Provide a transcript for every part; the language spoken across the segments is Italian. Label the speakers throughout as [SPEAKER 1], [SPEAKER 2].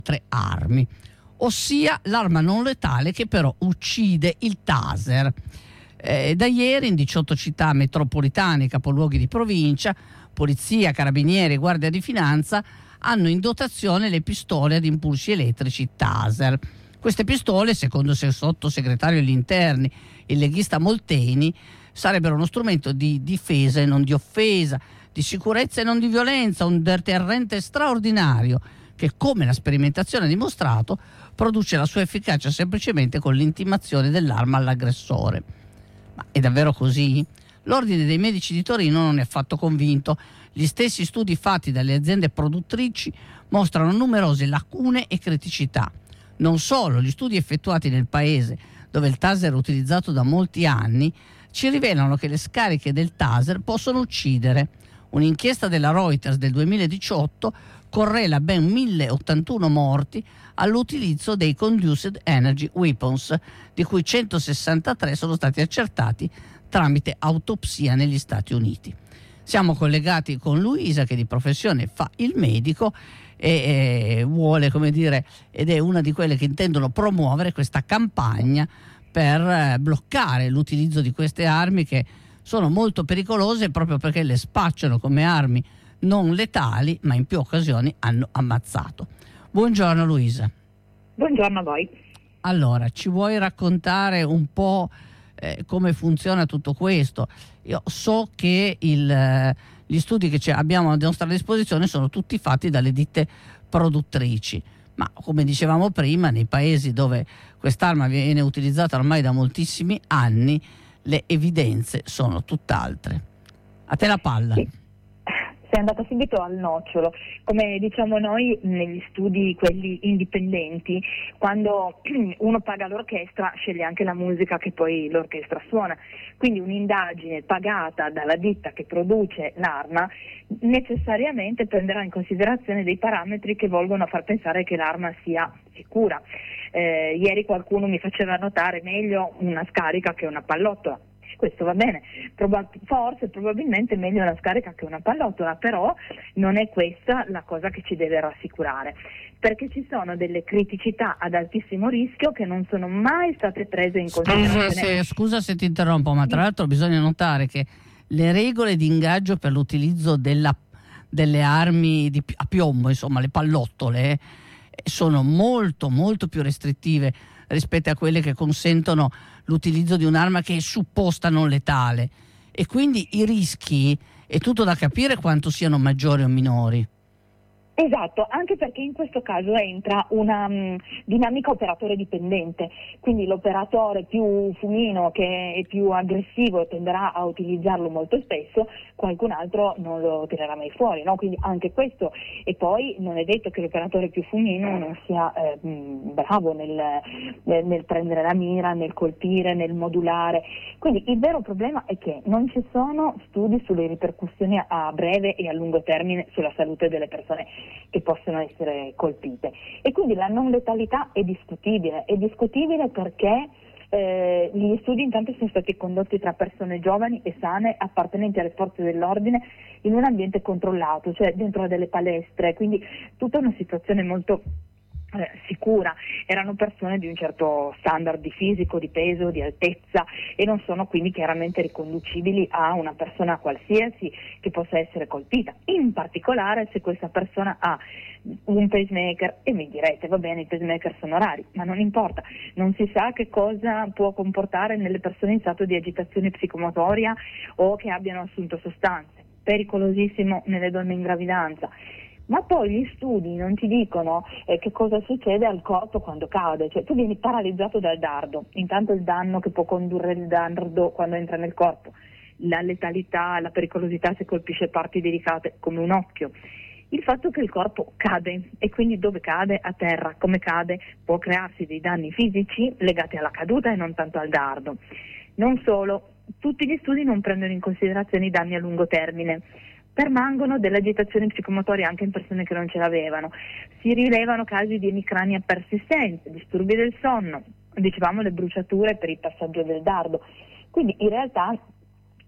[SPEAKER 1] altre armi, ossia l'arma non letale che però uccide, il taser. Da ieri in 18 città metropolitane, capoluoghi di provincia, polizia, carabinieri, guardia di finanza hanno in dotazione le pistole ad impulsi elettrici taser. Queste pistole, secondo il sottosegretario agli interni, il leghista Molteni, sarebbero uno strumento di difesa e non di offesa, di sicurezza e non di violenza, un deterrente straordinario che, come la sperimentazione ha dimostrato, produce la sua efficacia semplicemente con l'intimazione dell'arma all'aggressore. Ma è davvero così? L'Ordine dei Medici di Torino non è affatto convinto. Gli stessi studi fatti dalle aziende produttrici mostrano numerose lacune e criticità. Non solo, gli studi effettuati nel paese, dove il taser è utilizzato da molti anni, ci rivelano che le scariche del taser possono uccidere. Un'inchiesta della Reuters del 2018 correla ben 1081 morti all'utilizzo dei Conduced Energy Weapons, di cui 163 sono stati accertati tramite autopsia negli Stati Uniti. Siamo collegati con Luisa, che di professione fa il medico e vuole, come dire, ed è una di quelle che intendono promuovere questa campagna per bloccare l'utilizzo di queste armi, che sono molto pericolose proprio perché le spacciano come armi non letali, ma in più occasioni hanno ammazzato. Buongiorno Luisa.
[SPEAKER 2] Buongiorno a voi.
[SPEAKER 1] Allora, ci vuoi raccontare un po' come funziona tutto questo? Io so che gli studi che abbiamo a nostra disposizione sono tutti fatti dalle ditte produttrici, ma come dicevamo prima, nei paesi dove quest'arma viene utilizzata ormai da moltissimi anni, le evidenze sono tutt'altre. A te la palla.
[SPEAKER 2] Sì. Sei andata subito al nocciolo. Come diciamo noi negli studi, quelli indipendenti, quando uno paga l'orchestra sceglie anche la musica che poi l'orchestra suona. Quindi un'indagine pagata dalla ditta che produce l'arma necessariamente prenderà in considerazione dei parametri che volgono a far pensare che l'arma sia sicura. Ieri qualcuno mi faceva notare meglio una scarica che una pallottola. Questo va bene, probabilmente meglio una scarica che una pallottola, però non è questa la cosa che ci deve rassicurare, perché ci sono delle criticità ad altissimo rischio che non sono mai state prese in considerazione.
[SPEAKER 1] Scusa se ti interrompo, ma tra l'altro bisogna notare che le regole di ingaggio per l'utilizzo delle armi a piombo, insomma le pallottole, sono molto molto più restrittive rispetto a quelle che consentono l'utilizzo di un'arma che è supposta non letale, e quindi i rischi è tutto da capire quanto siano maggiori o minori.
[SPEAKER 2] Esatto, anche perché in questo caso entra una dinamica operatore dipendente, quindi l'operatore più fumino, che è più aggressivo, tenderà a utilizzarlo molto spesso, qualcun altro non lo tirerà mai fuori, no? Quindi anche questo, e poi non è detto che l'operatore più fumino non sia bravo nel prendere la mira, nel colpire, nel modulare. Quindi il vero problema è che non ci sono studi sulle ripercussioni a breve e a lungo termine sulla salute delle persone che possono essere colpite, e quindi la non letalità è discutibile perché gli studi intanto sono stati condotti tra persone giovani e sane appartenenti alle forze dell'ordine in un ambiente controllato, cioè dentro a delle palestre, quindi tutta una situazione molto sicura. Erano persone di un certo standard di fisico, di peso, di altezza, e non sono quindi chiaramente riconducibili a una persona qualsiasi che possa essere colpita, in particolare se questa persona ha un pacemaker. E mi direte, va bene, i pacemaker sono rari, ma non importa, non si sa che cosa può comportare nelle persone in stato di agitazione psicomotoria o che abbiano assunto sostanze, pericolosissimo nelle donne in gravidanza. Ma poi gli studi non ti dicono che cosa succede al corpo quando cade, cioè tu vieni paralizzato dal dardo, intanto il danno che può condurre il dardo quando entra nel corpo, la letalità, la pericolosità se colpisce parti delicate come un occhio, il fatto che il corpo cade, e quindi dove cade? A terra. Come cade? Può crearsi dei danni fisici legati alla caduta e non tanto al dardo. Non solo, tutti gli studi non prendono in considerazione i danni a lungo termine. Permangono delle agitazioni psicomotorie anche in persone che non ce l'avevano. Si rilevano casi di emicrania persistente, disturbi del sonno, dicevamo le bruciature per il passaggio del dardo. Quindi in realtà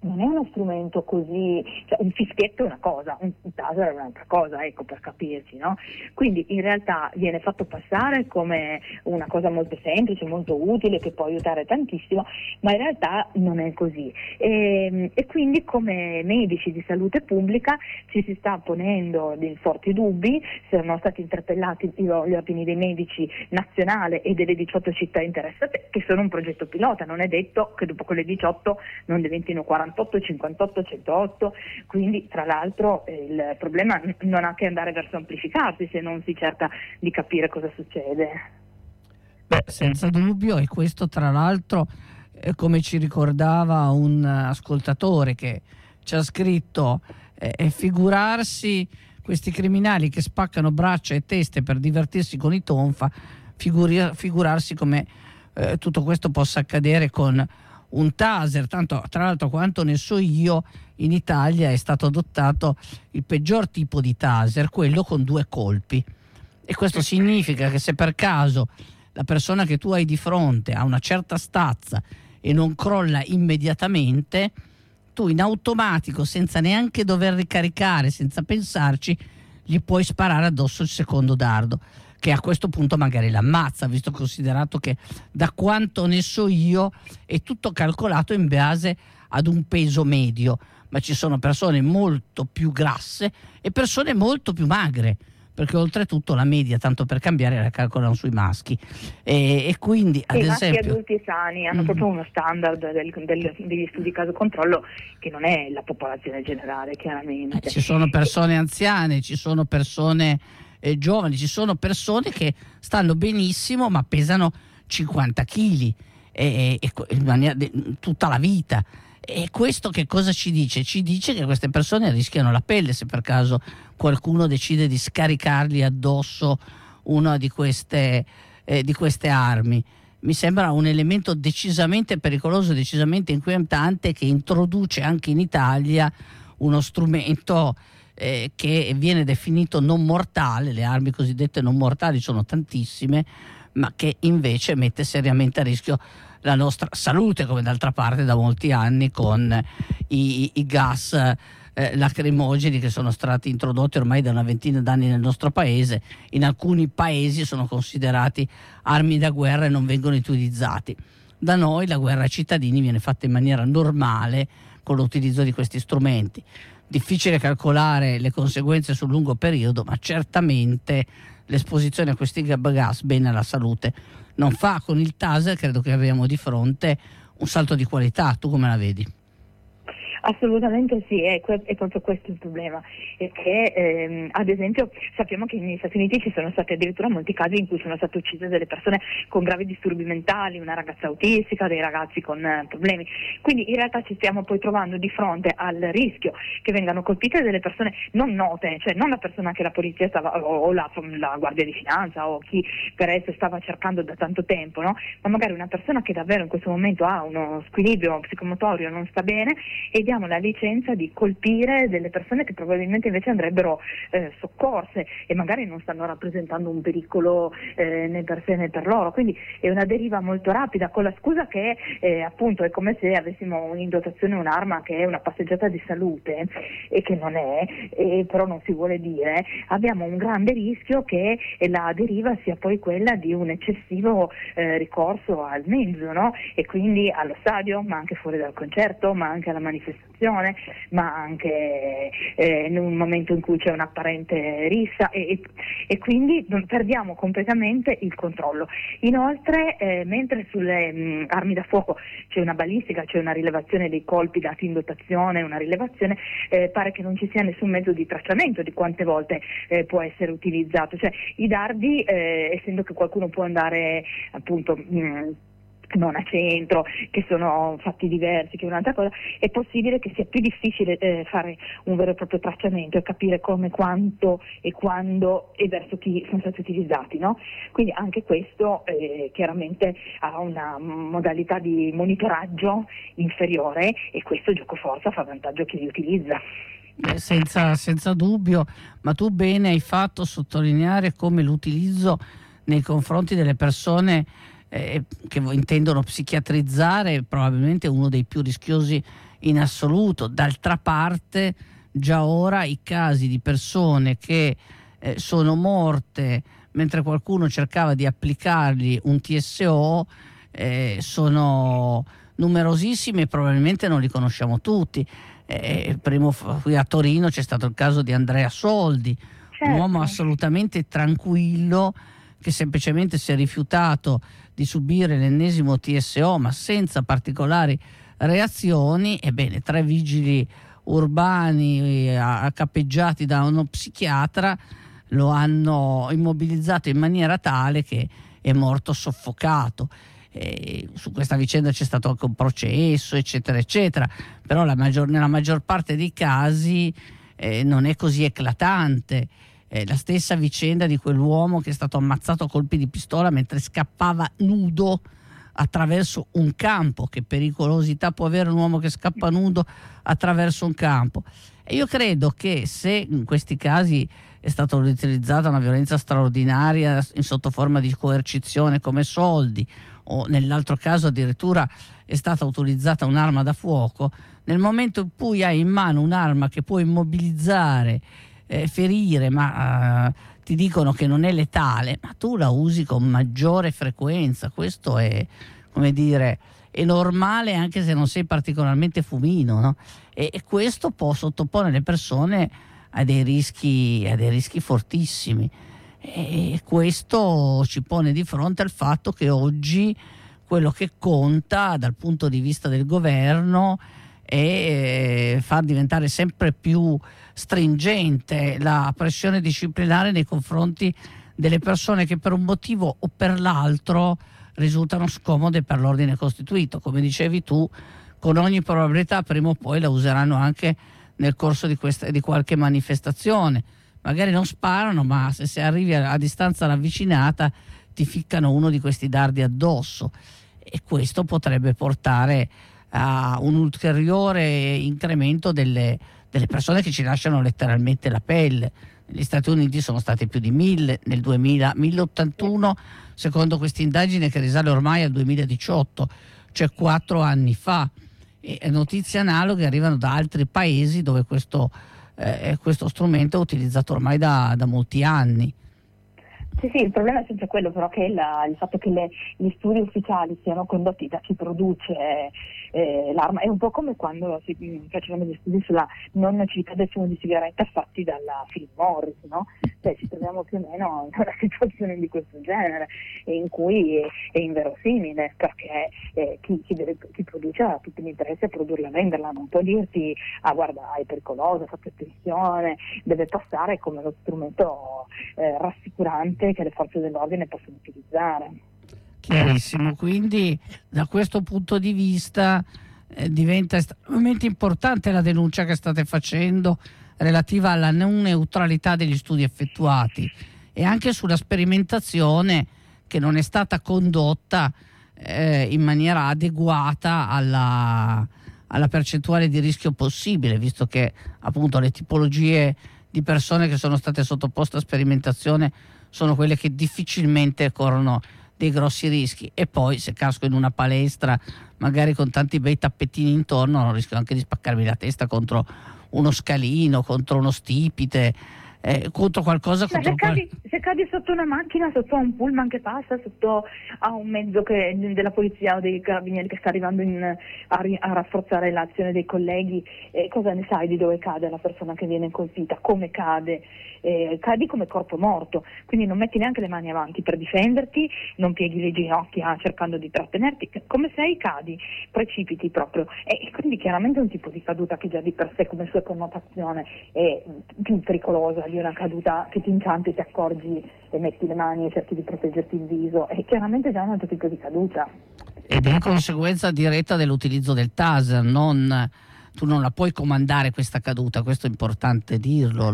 [SPEAKER 2] non è uno strumento così, cioè un fischietto è una cosa, un taser è un'altra cosa, ecco, per capirci, no? Quindi in realtà viene fatto passare come una cosa molto semplice, molto utile, che può aiutare tantissimo, ma in realtà non è così. E quindi come medici di salute pubblica ci si sta ponendo dei forti dubbi. Sono stati interpellati gli ordini dei medici nazionale e delle 18 città interessate, che sono un progetto pilota, non è detto che dopo quelle 18 non diventino 48, 58, 108, quindi tra l'altro il problema non ha che andare verso amplificarsi se non si cerca di capire cosa succede.
[SPEAKER 1] Beh, senza dubbio, e questo tra l'altro, come ci ricordava un ascoltatore che ci ha scritto, figurarsi questi criminali che spaccano braccia e teste per divertirsi con i tonfa, figurarsi come tutto questo possa accadere con un taser. Tanto, tra l'altro, quanto ne so io, in Italia è stato adottato il peggior tipo di taser, quello con 2 colpi, e questo significa che se per caso la persona che tu hai di fronte ha una certa stazza e non crolla immediatamente, tu in automatico, senza neanche dover ricaricare, senza pensarci, gli puoi sparare addosso il secondo dardo, che a questo punto magari l'ammazza, visto considerato che, da quanto ne so io, è tutto calcolato in base ad un peso medio, ma ci sono persone molto più grasse e persone molto più magre, perché oltretutto la media, tanto per cambiare, la calcolano sui maschi, e quindi ad esempio
[SPEAKER 2] i maschi adulti sani hanno proprio uno standard degli studi caso controllo che non è la popolazione generale, chiaramente.
[SPEAKER 1] Ci sono persone anziane, ci sono persone giovani, ci sono persone che stanno benissimo ma pesano 50 kg tutta la vita. E questo che cosa ci dice? Ci dice che queste persone rischiano la pelle se per caso qualcuno decide di scaricargli addosso una di queste armi. Mi sembra un elemento decisamente pericoloso, decisamente inquietante, che introduce anche in Italia uno strumento che viene definito non mortale. Le armi cosiddette non mortali sono tantissime, ma che invece mette seriamente a rischio la nostra salute, come d'altra parte da molti anni con i gas lacrimogeni che sono stati introdotti ormai da una ventina d'anni nel nostro paese. In alcuni paesi sono considerati armi da guerra e non vengono utilizzati. Da noi la guerra ai cittadini viene fatta in maniera normale con l'utilizzo di questi strumenti. Difficile calcolare le conseguenze sul lungo periodo, ma certamente l'esposizione a questi gas bene alla salute non fa. Con il taser credo che abbiamo di fronte un salto di qualità. Tu come la vedi?
[SPEAKER 2] Assolutamente sì, è proprio questo il problema, è che ad esempio sappiamo che negli Stati Uniti ci sono stati addirittura molti casi in cui sono state uccise delle persone con gravi disturbi mentali, una ragazza autistica, dei ragazzi con problemi, quindi in realtà ci stiamo poi trovando di fronte al rischio che vengano colpite delle persone non note, cioè non la persona che la polizia stava, o la guardia di finanza o chi per esso stava cercando da tanto tempo, no? Ma magari una persona che davvero in questo momento ha uno squilibrio psicomotorio, non sta bene, e diamo la licenza di colpire delle persone che probabilmente invece andrebbero soccorse e magari non stanno rappresentando un pericolo né per sé né per loro. Quindi è una deriva molto rapida, con la scusa che appunto è come se avessimo in dotazione un'arma che è una passeggiata di salute, e che non è, però non si vuole dire. Abbiamo un grande rischio che la deriva sia poi quella di un eccessivo ricorso al mezzo, no? E quindi allo stadio, ma anche fuori dal concerto, ma anche alla manifestazione, ma anche in un momento in cui c'è un'apparente rissa, e quindi perdiamo completamente il controllo. Inoltre mentre sulle armi da fuoco c'è una balistica, c'è una rilevazione dei colpi dati in dotazione, una rilevazione, pare che non ci sia nessun mezzo di tracciamento di quante volte può essere utilizzato, cioè i dardi, essendo che qualcuno può andare appunto non a centro, che sono fatti diversi, che è un'altra cosa, è possibile che sia più difficile fare un vero e proprio tracciamento e capire come, quanto e quando e verso chi sono stati utilizzati, no? Quindi anche questo chiaramente ha una modalità di monitoraggio inferiore, e questo giocoforza fa vantaggio a chi li utilizza.
[SPEAKER 1] Senza dubbio, ma tu bene hai fatto a sottolineare come l'utilizzo nei confronti delle persone che intendono psichiatrizzare probabilmente uno dei più rischiosi in assoluto. D'altra parte già ora i casi di persone che sono morte mentre qualcuno cercava di applicargli un TSO sono numerosissimi e probabilmente non li conosciamo tutti. Qui a Torino c'è stato il caso di Andrea Soldi, un uomo assolutamente tranquillo che semplicemente si è rifiutato di subire l'ennesimo TSO ma senza particolari reazioni. Ebbene, 3 vigili urbani cappeggiati da uno psichiatra lo hanno immobilizzato in maniera tale che è morto soffocato. Su questa vicenda c'è stato anche un processo, eccetera eccetera, però nella maggior parte dei casi non è così eclatante. La stessa vicenda di quell'uomo che è stato ammazzato a colpi di pistola mentre scappava nudo attraverso un campo. Che pericolosità può avere un uomo che scappa nudo attraverso un campo? E io credo che se in questi casi è stata utilizzata una violenza straordinaria sotto forma di coercizione come Soldi, o nell'altro caso addirittura è stata utilizzata un'arma da fuoco, nel momento in cui hai in mano un'arma che può immobilizzare, ferire, ma ti dicono che non è letale, ma tu la usi con maggiore frequenza. Questo è, come dire, è normale anche se non sei particolarmente fumino, no? E questo può sottoporre le persone a dei rischi fortissimi. E questo ci pone di fronte al fatto che oggi quello che conta dal punto di vista del governo è far diventare sempre più stringente la pressione disciplinare nei confronti delle persone che per un motivo o per l'altro risultano scomode per l'ordine costituito. Come dicevi tu, con ogni probabilità prima o poi la useranno anche nel corso di qualche manifestazione. Magari non sparano, ma se arrivi a distanza ravvicinata ti ficcano uno di questi dardi addosso, e questo potrebbe portare a un ulteriore incremento delle persone che ci lasciano letteralmente la pelle. Negli Stati Uniti sono stati più di 1000 nel 2000, 1081 secondo questa indagine che risale ormai al 2018, cioè 4 anni fa, e notizie analoghe arrivano da altri paesi dove questo strumento è utilizzato ormai da molti anni.
[SPEAKER 2] Sì, il problema è sempre quello, però, che il fatto che gli studi ufficiali siano condotti da chi produce l'arma è un po' come quando si facevano gli studi sulla non nocività del fumo di sigaretta fatti dalla Philip Morris, no? Cioè, ci troviamo più o meno in una situazione di questo genere, in cui è inverosimile, perché chi produce ha tutto l'interesse a produrla e venderla, non può dirti guarda, è pericolosa, fate attenzione, deve passare come lo strumento rassicurante che le forze dell'ordine possono utilizzare.
[SPEAKER 1] Chiarissimo, quindi da questo punto di vista diventa estremamente importante la denuncia che state facendo relativa alla non neutralità degli studi effettuati e anche sulla sperimentazione che non è stata condotta in maniera adeguata alla percentuale di rischio possibile, visto che appunto le tipologie di persone che sono state sottoposte a sperimentazione sono quelle che difficilmente corrono dei grossi rischi, e poi se casco in una palestra magari con tanti bei tappetini intorno rischio anche di spaccarmi la testa contro uno scalino, contro uno stipite, contro qualcosa.
[SPEAKER 2] Se cadi sotto una macchina, sotto a un pullman che passa, sotto a un mezzo della polizia o dei carabinieri che sta arrivando a rafforzare l'azione dei colleghi, cosa ne sai di dove cade la persona che viene colpita, come cade? Cadi come corpo morto, quindi non metti neanche le mani avanti per difenderti, non pieghi le ginocchia cercando di trattenerti, come sei cadi, precipiti proprio, e quindi chiaramente è un tipo di caduta che già di per sé come sua connotazione è più pericolosa di una caduta che ti inciampi, ti accorgi e metti le mani e cerchi di proteggerti il viso, è chiaramente già un altro tipo di caduta.
[SPEAKER 1] Ed è conseguenza diretta dell'utilizzo del taser, tu non la puoi comandare questa caduta, questo è importante dirlo.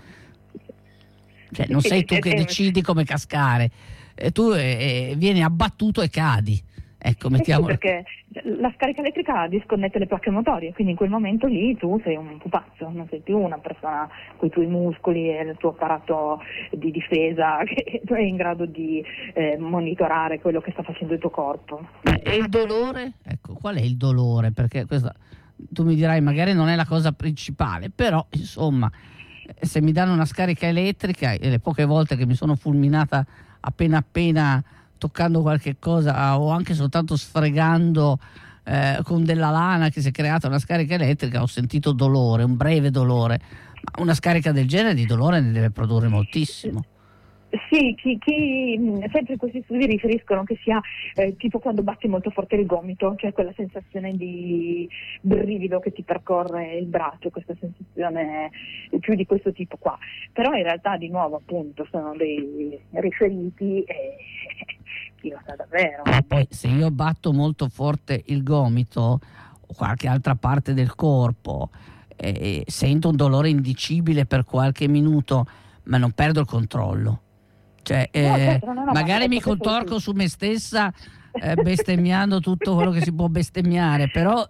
[SPEAKER 1] Cioè, non sei tu che decidi come cascare, tu vieni abbattuto e cadi. Ecco, mettiamo.
[SPEAKER 2] Sì, perché la scarica elettrica disconnette le placche motorie, quindi in quel momento lì tu sei un pupazzo, non sei più una persona con i tuoi muscoli e il tuo apparato di difesa che è in grado di monitorare quello che sta facendo il tuo corpo.
[SPEAKER 1] E il dolore? Ecco, qual è il dolore? Perché questa tu mi dirai magari non è la cosa principale, però insomma se mi danno una scarica elettrica, e le poche volte che mi sono fulminata appena toccando qualche cosa o anche soltanto sfregando con della lana che si è creata una scarica elettrica, ho sentito dolore, un breve dolore, ma una scarica del genere di dolore ne deve produrre moltissimo.
[SPEAKER 2] Sì, sempre questi studi riferiscono che sia tipo quando batti molto forte il gomito, cioè quella sensazione di brivido che ti percorre il braccio, questa sensazione più di questo tipo qua. Però in realtà di nuovo appunto sono dei riferiti e chi lo sa davvero.
[SPEAKER 1] Ma poi se io batto molto forte il gomito o qualche altra parte del corpo sento un dolore indicibile per qualche minuto, ma non perdo il controllo. Cioè, magari mi contorco su me stessa bestemmiando tutto quello che si può bestemmiare, però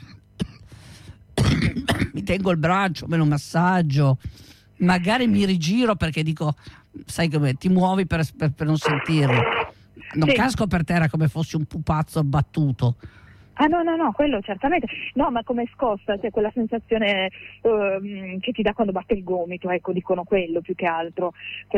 [SPEAKER 1] mi tengo il braccio, me lo massaggio, magari mi rigiro perché dico, sai come ti muovi per non sentirlo, non casco per terra come fossi un pupazzo abbattuto.
[SPEAKER 2] Ah no, quello certamente. No, ma come scossa, cioè quella sensazione che ti dà quando batte il gomito, ecco, dicono quello più che altro.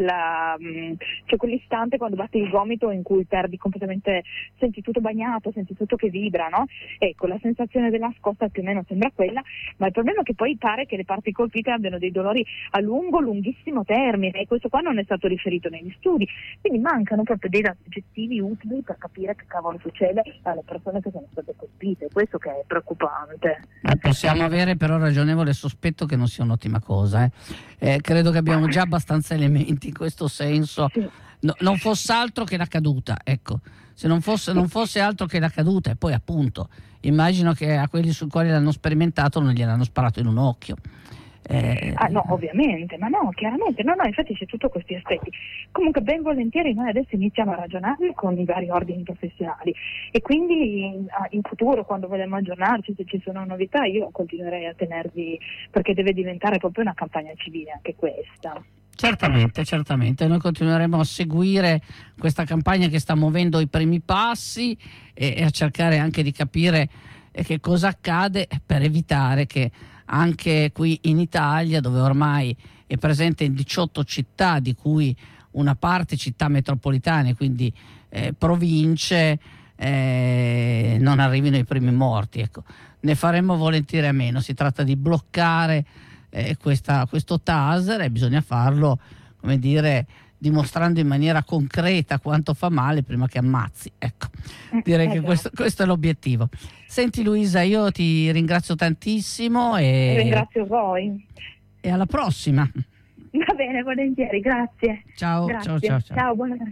[SPEAKER 2] Cioè quell'istante quando batte il gomito in cui perdi completamente, senti tutto bagnato, senti tutto che vibra, no? Ecco, la sensazione della scossa più o meno sembra quella, ma il problema è che poi pare che le parti colpite abbiano dei dolori a lunghissimo termine, e questo qua non è stato riferito negli studi, quindi mancano proprio dei dati oggettivi utili per capire che cavolo succede alle persone che sono state colpite. Questo che è preoccupante.
[SPEAKER 1] Possiamo avere però ragionevole sospetto che non sia un'ottima cosa. Credo che abbiamo già abbastanza elementi in questo senso.
[SPEAKER 2] Sì.
[SPEAKER 1] Non fosse altro che la caduta, ecco. Se non fosse altro che la caduta, e poi appunto immagino che a quelli sui quali l'hanno sperimentato non gliel'hanno sparato in un occhio.
[SPEAKER 2] No, ovviamente, ma no, chiaramente, no, infatti c'è tutti questi aspetti. Comunque ben volentieri noi adesso iniziamo a ragionare con i vari ordini professionali e quindi in futuro, quando vogliamo aggiornarci, se ci sono novità, io continuerei a tenervi, perché deve diventare proprio una campagna civile anche questa.
[SPEAKER 1] Certamente, noi continueremo a seguire questa campagna che sta muovendo i primi passi e a cercare anche di capire che cosa accade per evitare che anche qui in Italia, dove ormai è presente in 18 città, di cui una parte città metropolitane, quindi province, non arrivino i primi morti. Ecco. Ne faremmo volentieri a meno. Si tratta di bloccare questo taser e bisogna farlo, come dire, dimostrando in maniera concreta quanto fa male prima che ammazzi. Ecco, direi che questo è l'obiettivo. Senti Luisa, io ti ringrazio tantissimo e
[SPEAKER 2] ringrazio voi.
[SPEAKER 1] E alla prossima.
[SPEAKER 2] Va bene, volentieri, grazie.
[SPEAKER 1] Ciao,
[SPEAKER 2] grazie.
[SPEAKER 1] ciao.
[SPEAKER 2] Ciao, buonanotte.